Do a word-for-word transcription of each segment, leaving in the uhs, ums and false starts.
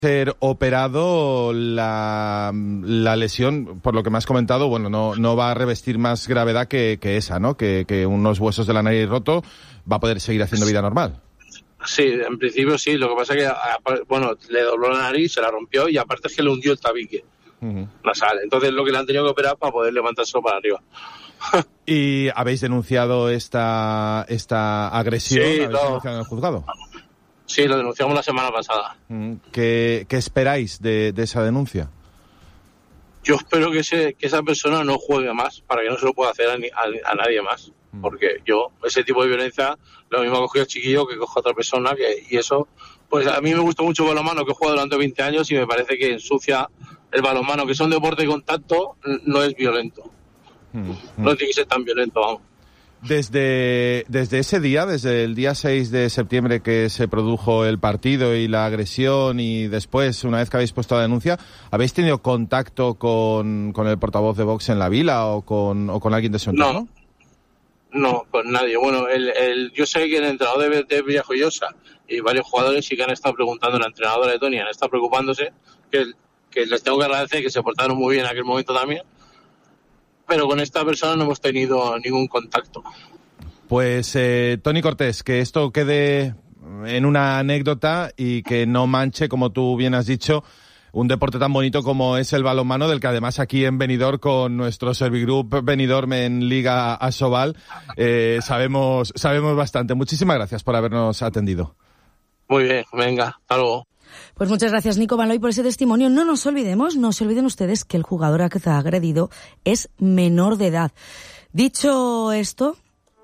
ser operado, la, la lesión, por lo que me has comentado, bueno, no, no va a revestir más gravedad que, que esa, ¿no? Que, que unos huesos de la nariz roto, va a poder seguir haciendo vida normal. Sí, en principio sí, lo que pasa es que, bueno, le dobló la nariz, se la rompió y aparte es que le hundió el tabique uh-huh. nasal. Entonces lo que le han tenido que operar para poder levantarse para arriba. ¿Y habéis denunciado esta, esta agresión? Sí, ¿Habéis no. denunciado en el juzgado? Sí, lo denunciamos la semana pasada. ¿Qué, qué esperáis de, de esa denuncia? Yo espero que, ese, que esa persona no juegue más, para que no se lo pueda hacer a, ni, a, a nadie más. Mm. Porque yo, ese tipo de violencia, lo mismo cogido el chiquillo que cojo a otra persona, que, y eso, pues a mí me gusta mucho el balonmano, que he jugado durante veinte años y me parece que ensucia el balonmano, que es un deporte de contacto, no es violento. Mm. No tiene que ser tan violento, vamos. Desde, desde ese día, desde el día seis de septiembre que se produjo el partido y la agresión y después, una vez que habéis puesto la denuncia, ¿habéis tenido contacto con, con el portavoz de Vox en la vila o con, o con alguien de su entorno? No, no, con nadie. Bueno, el, el, yo sé que el entrenador de, de Villajoyosa y varios jugadores sí que han estado preguntando, la entrenadora de Tony han estado preocupándose, que, que les tengo que agradecer que se portaron muy bien en aquel momento también. Pero con esta persona no hemos tenido ningún contacto. Pues eh, Tony Cortés, que esto quede en una anécdota y que no manche, como tú bien has dicho, un deporte tan bonito como es el balonmano, del que además aquí en Benidorm, con nuestro Servigroup Benidorm en Liga Asobal, eh, sabemos, sabemos bastante. Muchísimas gracias por habernos atendido. Muy bien, venga, hasta luego. Pues muchas gracias, Nico Baloy, por ese testimonio. No nos olvidemos, no se olviden ustedes que el jugador que ha agredido es menor de edad. Dicho esto,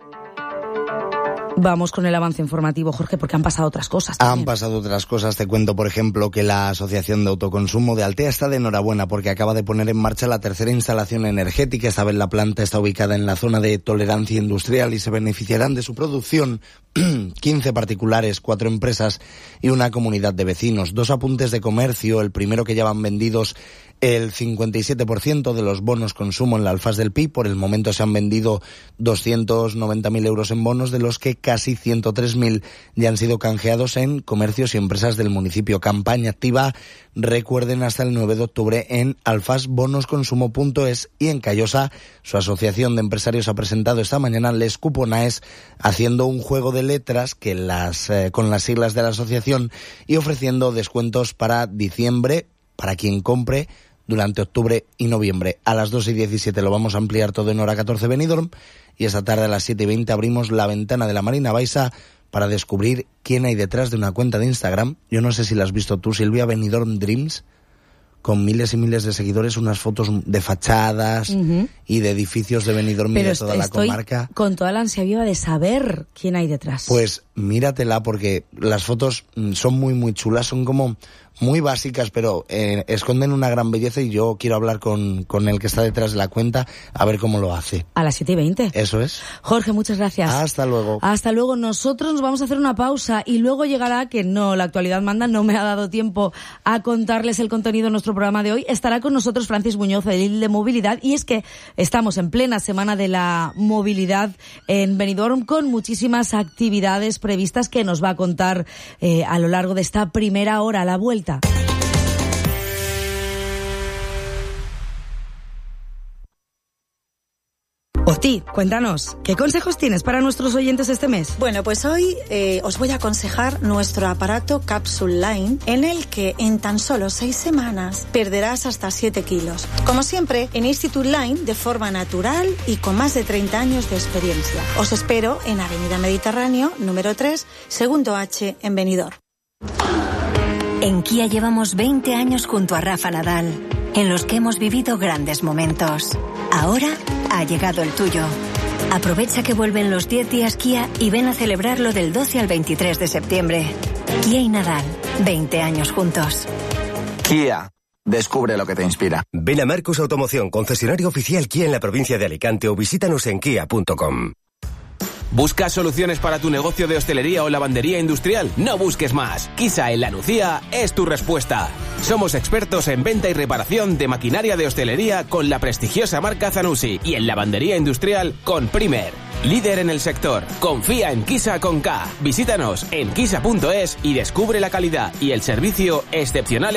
vamos con el avance informativo, Jorge, porque han pasado otras cosas también. Han pasado otras cosas. Te cuento, por ejemplo, que la Asociación de Autoconsumo de Altea está de enhorabuena porque acaba de poner en marcha la tercera instalación energética. Esta vez la planta está ubicada en la zona de tolerancia industrial y se beneficiarán de su producción quince particulares, cuatro empresas y una comunidad de vecinos. Dos apuntes de comercio. El primero, que ya van vendidos el cincuenta y siete por ciento de los bonos consumo en la Alfaz del Pi. Por el momento se han vendido doscientos noventa mil euros en bonos, de los que casi ciento tres mil ya han sido canjeados en comercios y empresas del municipio. Campaña activa, recuerden, hasta el nueve de octubre en alfaz bonos consumo punto es. Y en Callosa, su asociación de empresarios ha presentado esta mañana Les Cuponaes, haciendo un juego de letras que las eh, con las siglas de la asociación y ofreciendo descuentos para diciembre para quien compre durante octubre y noviembre. A las dos y diecisiete lo vamos a ampliar todo en Hora catorce Benidorm, y esta tarde a las siete y veinte abrimos la ventana de la Marina Baixa para descubrir quién hay detrás de una cuenta de Instagram. Yo no sé si la has visto tú, Silvia, Benidorm Dreams, con miles y miles de seguidores, unas fotos de fachadas uh-huh. y de edificios de Benidorm y de toda la comarca. Con toda la ansia viva de saber quién hay detrás. Pues míratela, porque las fotos son muy muy chulas, son como muy básicas, pero eh, esconden una gran belleza, y yo quiero hablar con, con el que está detrás de la cuenta, a ver cómo lo hace. A las siete y veinte. Eso es. Jorge, muchas gracias. Hasta luego. Hasta luego. Nosotros nos vamos a hacer una pausa y luego llegará, que no, la actualidad manda, no me ha dado tiempo a contarles el contenido de nuestro programa de hoy. Estará con nosotros Francis Muñoz, edil de movilidad, y es que estamos en plena semana de la movilidad en Benidorm, con muchísimas actividades previstas que nos va a contar eh, a lo largo de esta primera hora. A la vuelta. Oti, cuéntanos, ¿qué consejos tienes para nuestros oyentes este mes? Bueno, pues hoy eh, os voy a aconsejar nuestro aparato Capsule Line, en el que en tan solo seis semanas perderás hasta siete kilos. Como siempre, en Institute Line, de forma natural y con más de treinta años de experiencia. Os espero en Avenida Mediterráneo, número tres, segundo H, en Benidorm. En Kia llevamos veinte años junto a Rafa Nadal, en los que hemos vivido grandes momentos. Ahora ha llegado el tuyo. Aprovecha que vuelven los diez días Kia y ven a celebrarlo del doce al veintitrés de septiembre. Kia y Nadal, veinte años juntos. Kia, descubre lo que te inspira. Ven a Marcos Automoción, concesionario oficial Kia en la provincia de Alicante, o visítanos en kia punto com. ¿Buscas soluciones para tu negocio de hostelería o lavandería industrial? No busques más. Kisa en La Nucía es tu respuesta. Somos expertos en venta y reparación de maquinaria de hostelería con la prestigiosa marca Zanussi y en lavandería industrial con Primer. Líder en el sector. Confía en Kisa con K. Visítanos en kisa punto es y descubre la calidad y el servicio excepcional